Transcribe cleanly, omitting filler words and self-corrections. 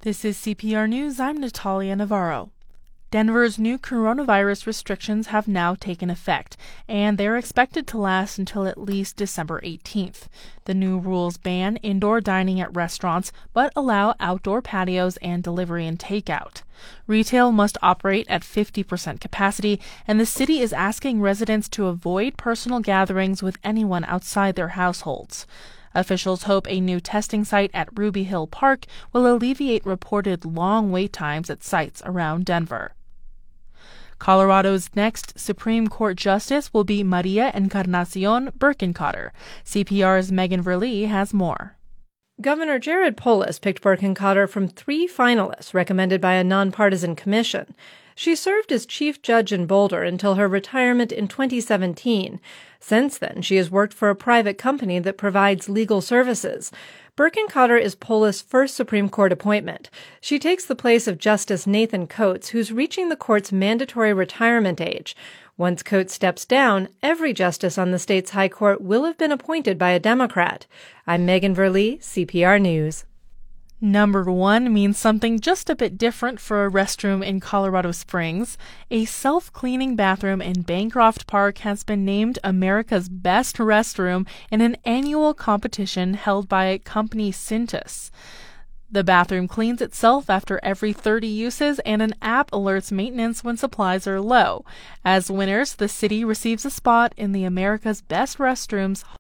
This is CPR News. I'm Natalia Navarro. Denver's new coronavirus restrictions have now taken effect, and they're expected to last until at least December 18th. The new rules ban indoor dining at restaurants, but allow outdoor patios and delivery and takeout. Retail must operate at 50% capacity, and the city is asking residents to avoid personal gatherings with anyone outside their households. Officials hope a new testing site at Ruby Hill Park will alleviate reported long wait times at sites around Denver. Colorado's next Supreme Court justice will be Maria Encarnacion Berkinkotter. CPR's Megan Verlee has more. Governor Jared Polis picked Berkinkotter from 3 finalists recommended by a nonpartisan commission. She served as chief judge in Boulder until her retirement in 2017. Since then, she has worked for a private company that provides legal services. Berkinkotter is Polis' first Supreme Court appointment. She takes the place of Justice Nathan Coates, who's reaching the court's mandatory retirement age. Once Coates steps down, every justice on the state's high court will have been appointed by a Democrat. I'm Megan Verlee, CPR News. Number 1 means something just a bit different for a restroom in Colorado Springs. A self-cleaning bathroom in Bancroft Park has been named America's best restroom in an annual competition held by company Cintas. The bathroom cleans itself after every 30 uses, and an app alerts maintenance when supplies are low. As winners, the city receives a spot in the America's Best Restrooms